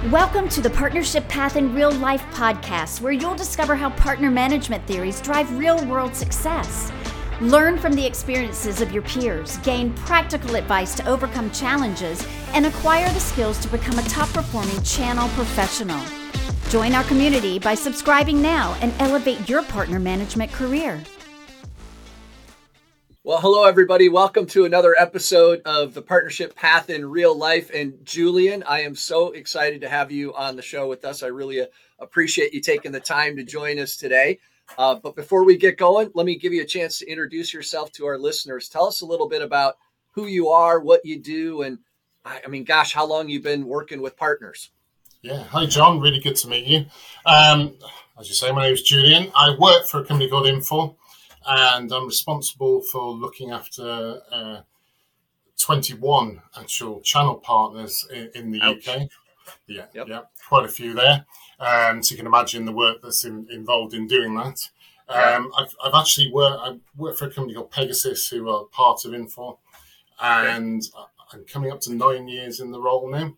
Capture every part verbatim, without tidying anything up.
Welcome to the Partnership Path in Real Life podcast, where you'll discover how partner management theories drive real-world success. Learn from the experiences of your peers, gain practical advice to overcome challenges, and acquire the skills to become a top-performing channel professional. Join our community by subscribing now and elevate your partner management career. Well, hello, everybody. Welcome to another episode of the Partnership Path in Real Life. And Julian, I am so excited to have you on the show with us. I really uh, appreciate you taking the time to join us today. Uh, but before we get going, let me give you a chance to introduce yourself to our listeners. Tell us a little bit about who you are, what you do, and I mean, gosh, how long you've been working with partners. Yeah. Hi, John. Really good to meet you. Um, as you say, my name is Julian. I work for a company called Info. And I'm responsible for looking after uh, twenty-one actual channel partners in, in the Ouch. U K. Yeah, yep. yeah, quite a few there. Um, so you can imagine the work that's in, involved in doing that. Um, I've, I've actually worked, I work for a company called Pegasus, who are part of Info. And okay. I'm coming up to nine years in the role now.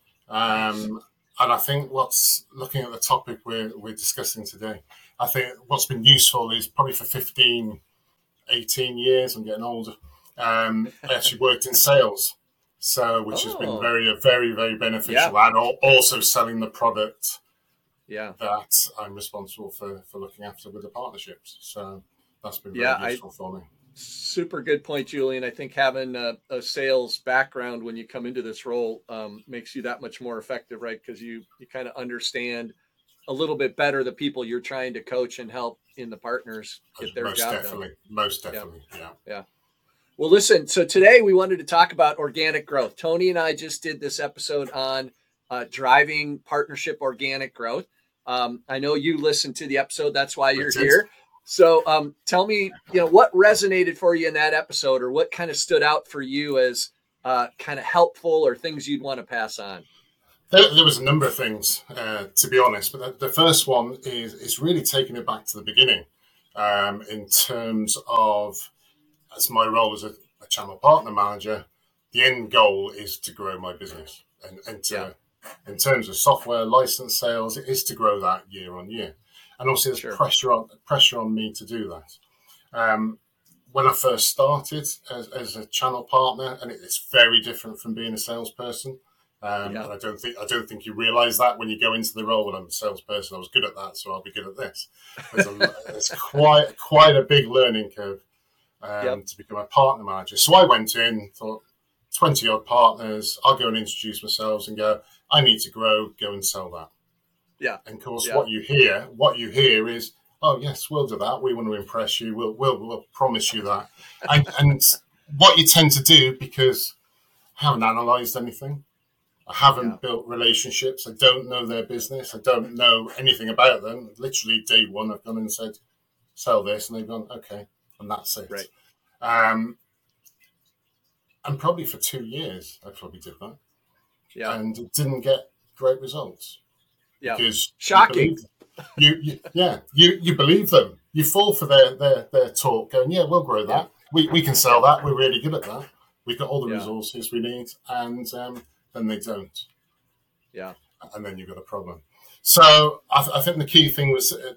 Um, and I think what's, looking at the topic we're, we're discussing today, I think what's been useful is probably for fifteen, eighteen years, I'm getting older, um, I actually worked in sales, so which oh. has been very, very, very beneficial, yeah. and also selling the product yeah. that I'm responsible for, for looking after with the partnerships. So that's been very yeah, useful I, for me. Super good point, Julian. I think having a, a sales background when you come into this role um, makes you that much more effective, right? Because you, you kind of understand a little bit better the people you're trying to coach and help in the partners get their most job definitely, done. Most definitely, yeah. yeah. Yeah. Well, listen, so today we wanted to talk about organic growth. Tony and I just did this episode on uh, driving partnership organic growth. Um, I know you listened to the episode. That's why you're here. So um, tell me, you know, what resonated for you in that episode, or what kind of stood out for you as uh, kind of helpful or things you'd want to pass on? There, there was a number of things, uh, to be honest, but the, the first one is is really taking it back to the beginning um, in terms of, as my role as a, a channel partner manager, the end goal is to grow my business. And, and to, yeah. in terms of software license sales, it is to grow that year on year. And also there's sure. pressure on pressure on me to do that. Um, when I first started as, as a channel partner, and it, it's very different from being a salesperson. Um, yeah. And I don't think I don't think you realise that when you go into the role. When I'm a salesperson, I was good at that, so I'll be good at this. There's, a, there's quite quite a big learning curve um, yep. to become a partner manager. So I went in, thought twenty odd partners. I'll go and introduce myself and go. I need to grow. Go and sell that. Yeah. And of course, yeah. what you hear, what you hear is, oh yes, we'll do that. We want to impress you. We'll we'll, we'll promise you that. And, and what you tend to do, because I haven't analysed anything. I haven't yeah. built relationships. I don't know their business. I don't know anything about them. Literally day one, I've gone and said, sell this. And they've gone, okay. And that's it. Right. Um, and probably for two years, I probably did that. Yeah. And it didn't get great results. Yeah. Because shocking. You, you, you, yeah, you, you believe them. You fall for their, their, their talk going, yeah, we'll grow that. Yeah. We, we can sell that. We're really good at that. We've got all the yeah. resources we need. And, um, then they don't. Yeah. And then you've got a problem. So I, th- I think the key thing was uh,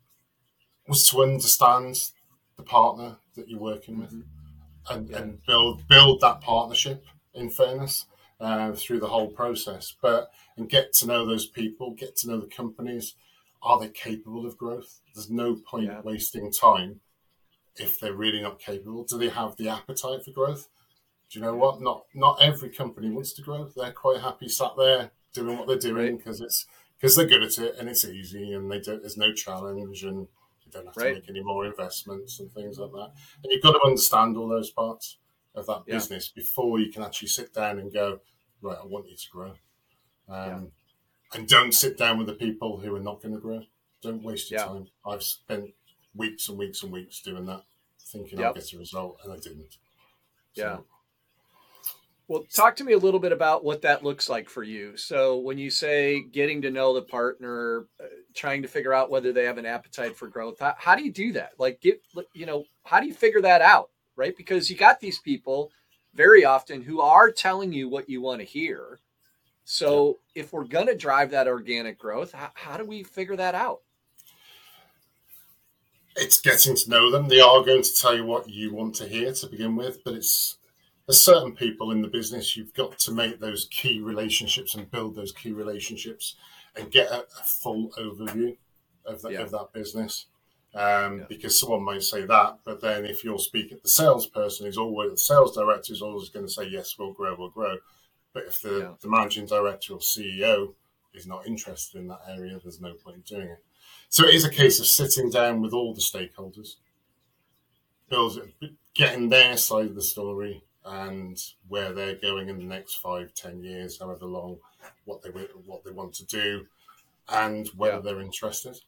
was to understand the partner that you're working with mm-hmm. and, yeah. and build build that partnership, in fairness, uh, through the whole process. But and get to know those people, get to know the companies. Are they capable of growth? There's no point yeah. wasting time if they're really not capable. Do they have the appetite for growth? Do you know what? Not not every company wants to grow. They're quite happy sat there doing what they're doing because right. it's because they're good at it and it's easy and they don't. There's no challenge and you don't have right. to make any more investments and things like that. And you've got to understand all those parts of that yeah. business before you can actually sit down and go, right, I want you to grow. Um, yeah. And don't sit down with the people who are not going to grow. Don't waste your yeah. time. I've spent weeks and weeks and weeks doing that, thinking yep. I'll get a result, and I didn't. So, yeah. Well, talk to me a little bit about what that looks like for you. So when you say getting to know the partner, uh, trying to figure out whether they have an appetite for growth, how, how do you do that? Like, get, you know, how do you figure that out, right? Because you got these people very often who are telling you what you want to hear, So yeah. if we're going to drive that organic growth, how, how do we figure that out? It's getting to know them. They are going to tell you what you want to hear to begin with, but it's there's certain people in the business you've got to make those key relationships and build those key relationships and get a, a full overview of, the, yeah. of that business. Um, yeah. Because someone might say that, but then if you're speaking, the salesperson is always, the sales director is always going to say, yes, we'll grow, we'll grow. But if the, yeah. the managing director or C E O is not interested in that area, there's no point in doing it. So it is a case of sitting down with all the stakeholders, build, getting their side of the story and where they're going in the next five, ten years, however long, what they what they want to do, and whether yeah. they're interested.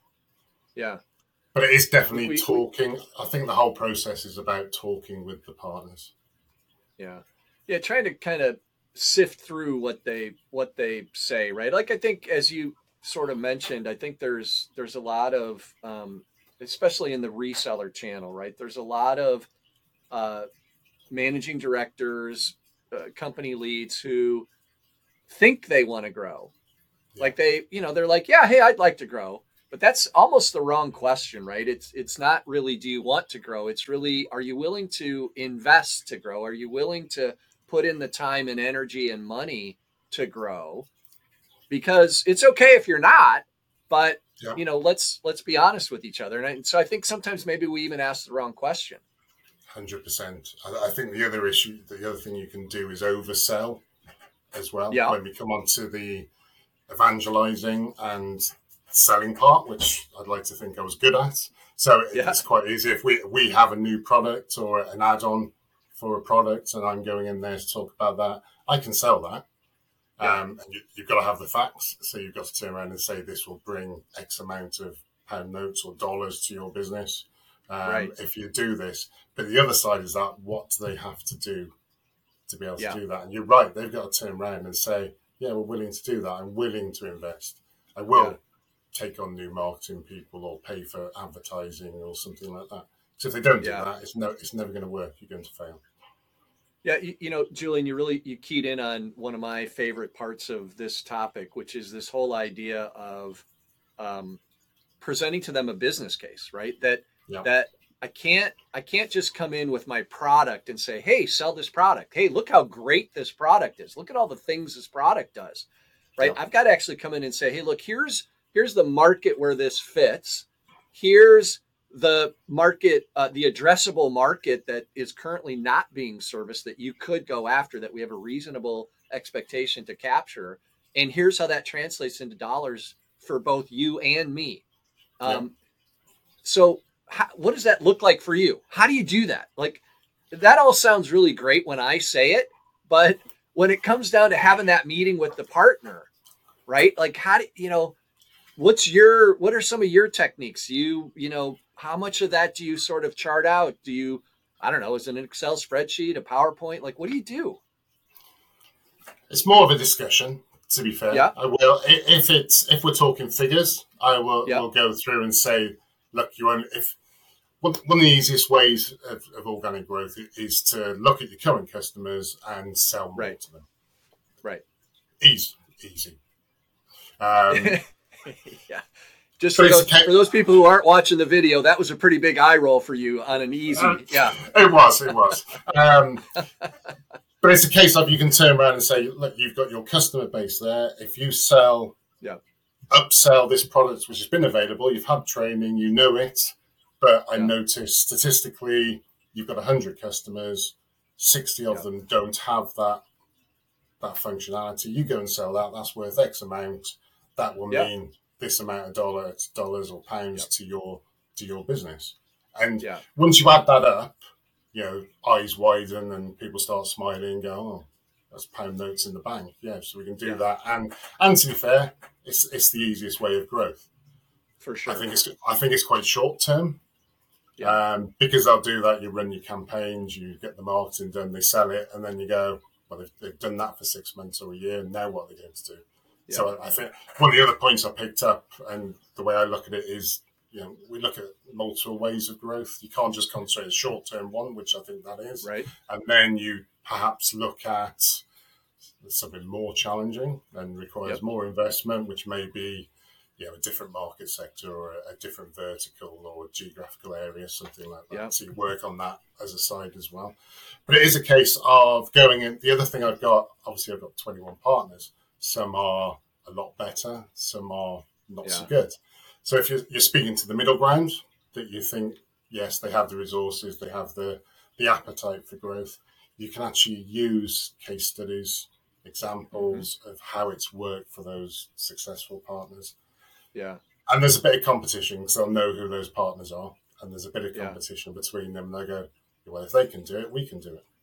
Yeah. But it is definitely we, talking. We, I think the whole process is about talking with the partners. Yeah. Yeah, trying to kind of sift through what they what they say, right? Like I think as you sort of mentioned, I think there's there's a lot of, um, especially in the reseller channel, right? There's a lot of uh, managing directors, uh, company leads who think they want to grow. Yeah. Like they, you know, they're like, yeah, hey, I'd like to grow. But that's almost the wrong question, right? It's it's not really, do you want to grow? It's really, are you willing to invest to grow? Are you willing to put in the time and energy and money to grow? Because it's okay if you're not, but yeah. you know, let's let's be honest with each other. And, I, and so I think sometimes maybe we even ask the wrong question. one hundred percent. I, I think the other issue, the other thing you can do is oversell as well. Yeah. When we come on to the evangelizing and selling part, which I'd like to think I was good at. So yeah. it's quite easy if we we have a new product or an add-on for a product and I'm going in there to talk about that, I can sell that. Yeah. Um, and you, you've got to have the facts. So you've got to turn around and say this will bring X amount of pound notes or dollars to your business um, right. if you do this. But the other side is that what do they have to do to be able yeah. to do that? And you're right, they've got to turn around and say, yeah, we're willing to do that. I'm willing to invest. I will yeah. take on new marketing people or pay for advertising or something like that. So if they don't do yeah. that, it's no, it's never going to work. You're going to fail. Yeah, you, you know, Julian, you really you keyed in on one of my favorite parts of this topic, which is this whole idea of um, presenting to them a business case, right? That yeah. that I can't I can't just come in with my product and say, hey, sell this product. Hey, look how great this product is. Look at all the things this product does, right? Yeah. I've got to actually come in and say, hey, look, here's here's the market where this fits. Here's the market, uh, the addressable market that is currently not being serviced that you could go after, that we have a reasonable expectation to capture. And here's how that translates into dollars for both you and me. Um, yeah. So how, what does that look like for you? How do you do that? Like, that all sounds really great when I say it, but when it comes down to having that meeting with the partner, right? Like, how do you know, what's your, what are some of your techniques? You, you know, how much of that do you sort of chart out? Do you, I don't know, is it an Excel spreadsheet, a PowerPoint? Like, what do you do? It's more of a discussion, to be fair. Yeah. I will, if it's, if we're talking figures, I will, yeah. will go through and say, look, you only, if one, one of the easiest ways of, of organic growth is to look at your current customers and sell more right. to them. Right. Easy, easy. Um, yeah. Just for those, for those people who aren't watching the video, that was a pretty big eye roll for you on an easy. Uh, yeah, it was. It was. Um, but it's a case of you can turn around and say, look, you've got your customer base there. If you sell, yeah, upsell this product which has been available, you've had training, you know it. But I yeah. noticed statistically, you've got one hundred customers, sixty of yeah. them don't have that that functionality. You go and sell that. That's worth X amount. That will yeah. mean this amount of dollars, dollars or pounds yep. to your to your business. And yeah. once you add that up, you know, eyes widen and people start smiling and go, oh, that's pound notes in the bank. Yeah, so we can do yeah. that. And and to be fair, it's it's the easiest way of growth. For sure. I think it's I think it's quite short term. Yeah. Um, because they'll do that, you run your campaigns, you get the marketing done, they sell it, and then you go, well, they've, they've done that for six months or a year, now what are they going to do? Yeah. So I think one of the other points I picked up, and the way I look at it is, you know, we look at multiple ways of growth. You can't just concentrate on short-term one, which I think that is. Right. And then you perhaps look at something more challenging and requires Yep. more investment, which may be, you know, a different market sector or a, a different vertical or geographical area, something like that. Yep. So you work on that as a side as well. But it is a case of going in. The other thing I've got, obviously I've got twenty-one partners. Some are a lot better, some are not Yeah. so good. So if you're, you're speaking to the middle ground, that you think, yes, they have the resources, they have the, the appetite for growth, you can actually use case studies, examples mm-hmm. of how it's worked for those successful partners. Yeah. And there's a bit of competition because they'll know who those partners are. And there's a bit of competition yeah. between them. And they go, well, if they can do it, we can do it.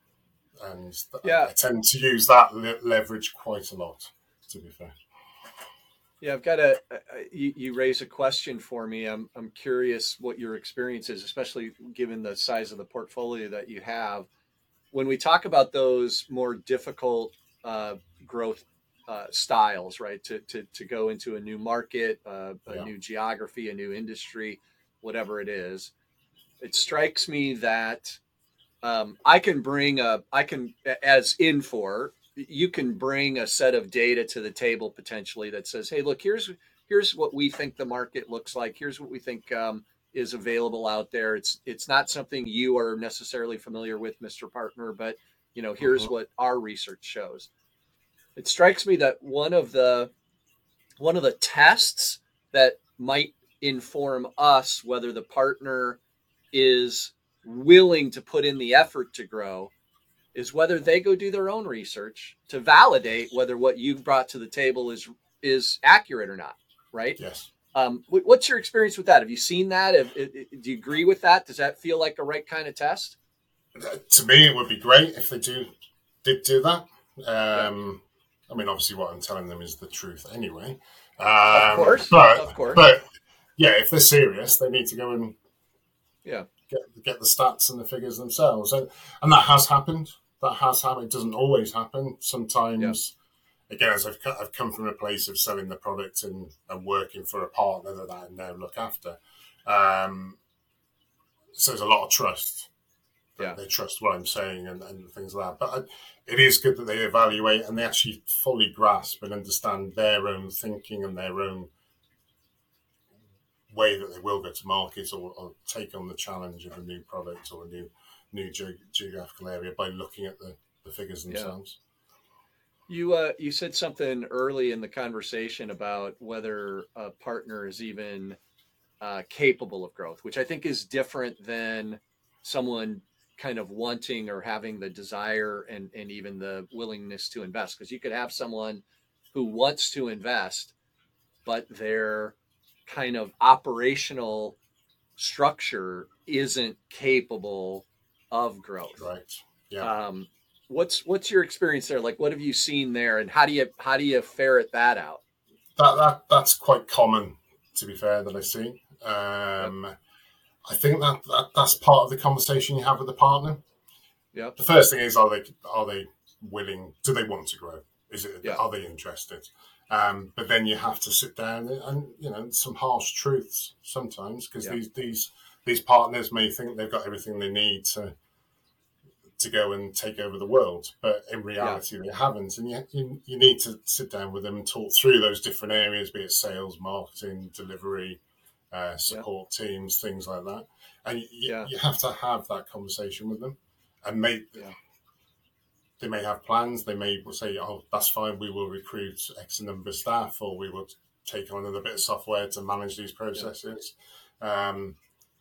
And yeah. I, I tend to use that le- leverage quite a lot, to be fair. Yeah, I've got a, a you, you raise a question for me. I'm I'm curious what your experience is, especially given the size of the portfolio that you have. When we talk about those more difficult uh, growth uh, styles, right, to, to to go into a new market, uh, a yeah. new geography, a new industry, whatever it is, it strikes me that um, I can bring a, I can, as Infor, you can bring a set of data to the table potentially that says, hey, look, here's here's what we think the market looks like. Here's what we think um, is available out there. It's it's not something you are necessarily familiar with, Mister Partner, but you know, here's uh-huh. what our research shows. It strikes me that one of the one of the tests that might inform us whether the partner is willing to put in the effort to grow is whether they go do their own research to validate whether what you've brought to the table is is accurate or not, right? Yes. Um, what's your experience with that? Have you seen that? Have, do you agree with that? Does that feel like the right kind of test? To me, it would be great if they do did do that. Um, yeah. I mean, obviously, what I'm telling them is the truth anyway. Um, of course, but, of course. But yeah, if they're serious, they need to go and yeah get get the stats and the figures themselves, and and that has happened. That has happened. It doesn't always happen. Sometimes, yeah. again, as I've I've come from a place of selling the product and, and working for a partner that I now look after. Um, so there's a lot of trust. Yeah. They trust what I'm saying and, and things like that. But I, it is good that they evaluate and they actually fully grasp and understand their own thinking and their own way that they will go to market or, or take on the challenge of a new product or a new new ge- geographical area by looking at the, the figures themselves. Yeah. You uh, you said something early in the conversation about whether a partner is even uh, capable of growth, which I think is different than someone kind of wanting or having the desire and, and even the willingness to invest. Because you could have someone who wants to invest, but their kind of operational structure isn't capable of growth. Right. Yeah. Um, what's what's your experience there? Like, what have you seen there, and how do you how do you ferret that out? That that that's quite common, to be fair, that I see. Um, yep. I think that, that that's part of the conversation you have with the partner. Yeah. The first thing is, are they are they willing? Do they want to grow? Is it? Yep. Are they interested? Um, but then you have to sit down and, and you know, some harsh truths sometimes, because yep. these these these partners may think they've got everything they need to to go and take over the world, but in reality yep. they haven't. And you, you you need to sit down with them and talk through those different areas, be it sales, marketing, delivery, uh, support yep. teams, things like that. And you, yeah. you have to have that conversation with them and make. Yeah. They may have plans. They may say, oh, that's fine. We will recruit X number of staff, or we will take on another bit of software to manage these processes. Yeah. Um,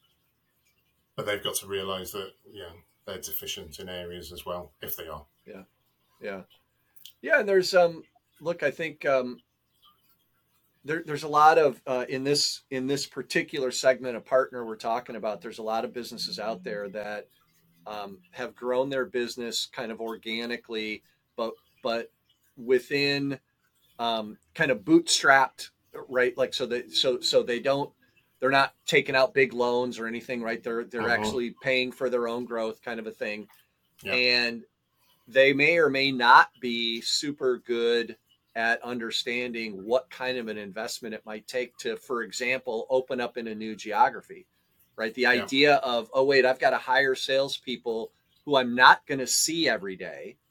but they've got to realise that, you know, they're deficient in areas as well, if they are. Yeah. Yeah. Yeah. And there's, um, look, I think um, there, there's a lot of, uh, in this, in this particular segment of partner we're talking about, there's a lot of businesses out there that Um, have grown their business kind of organically, but but within um, kind of bootstrapped, right? Like so they so so they don't they're not taking out big loans or anything, right? They're they're uh-huh. actually paying for their own growth, kind of a thing, yeah. And they may or may not be super good at understanding what kind of an investment it might take to, for example, open up in a new geography. Right. The yeah. idea of, oh, wait, I've got to hire salespeople who I'm not going to see every day.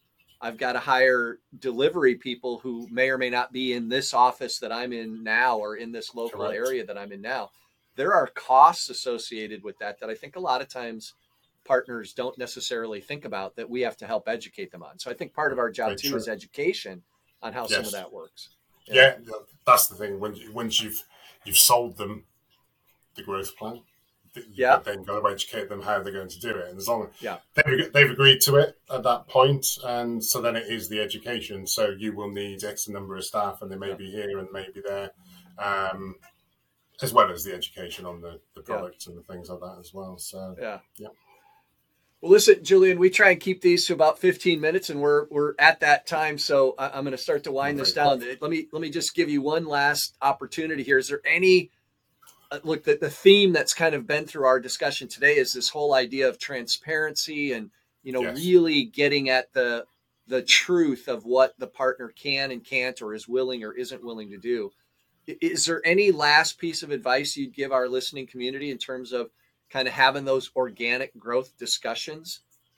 I've got to hire delivery people who may or may not be in this office that I'm in now or in this local Correct. area that I'm in now. There are costs associated with that that I think a lot of times partners don't necessarily think about, that we have to help educate them on. So I think part of our job Very too true. is education on how Yes. some of that works. Yeah. yeah, that's the thing. When you, once you've you've sold them the growth plan, you've Yeah. then got to educate them how they're going to do it. And as long as Yeah. they've, they've agreed to it at that point, and so then it is the education. So you will need X number of staff, and they may Yeah. be here and maybe there, um, as well as the education on the, the products yeah. and the things like that as well. So yeah. yeah. Well, listen, Julian, we try and keep these to about fifteen minutes, and we're we're at that time. So I, I'm going to start to wind this down. Let me let me just give you one last opportunity here. Is there any uh, look? The, the theme that's kind of been through our discussion today is this whole idea of transparency, and you know, yes. really getting at the the truth of what the partner can and can't, or is willing or isn't willing to do. Is there any last piece of advice you'd give our listening community in terms of kind of having those organic growth discussions?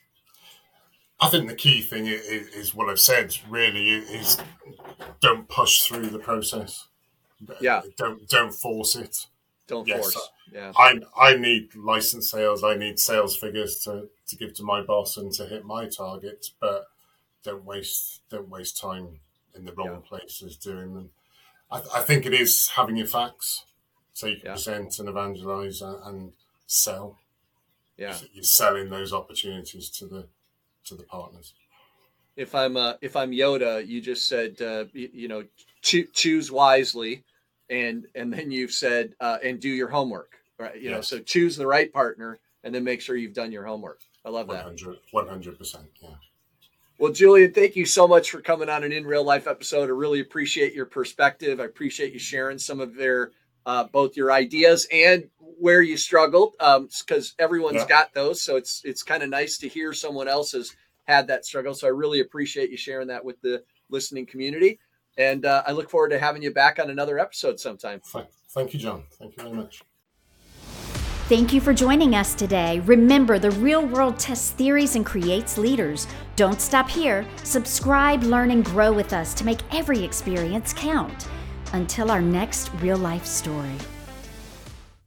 I think the key thing is, is what I've said, really, is don't push through the process. Yeah. Don't don't force it. Don't yes, force. Yeah. I I need license sales. I need sales figures to, to give to my boss and to hit my targets, but don't waste don't waste time in the wrong yeah. places doing them. I, I think it is having your facts so you can yeah. present and evangelize and, and sell. Yeah, you're selling those opportunities to the to the partners. If I'm uh, if I'm Yoda, you just said uh, you, you know cho- choose wisely, and and then you've said uh, and do your homework, right? You yes. know, so choose the right partner and then make sure you've done your homework. I love that. one hundred percent. Yeah. Well, Julian, thank you so much for coming on an In Real Life episode. I really appreciate your perspective. I appreciate you sharing some of their uh, both your ideas and where you struggled, because um, everyone's yeah. got those. So it's it's kind of nice to hear someone else has had that struggle. So I really appreciate you sharing that with the listening community. And uh, I look forward to having you back on another episode sometime. Thank you, John. Thank you very much. Thank you for joining us today. Remember, the real world tests theories and creates leaders. Don't stop here. Subscribe, learn, and grow with us to make every experience count. Until our next real life story.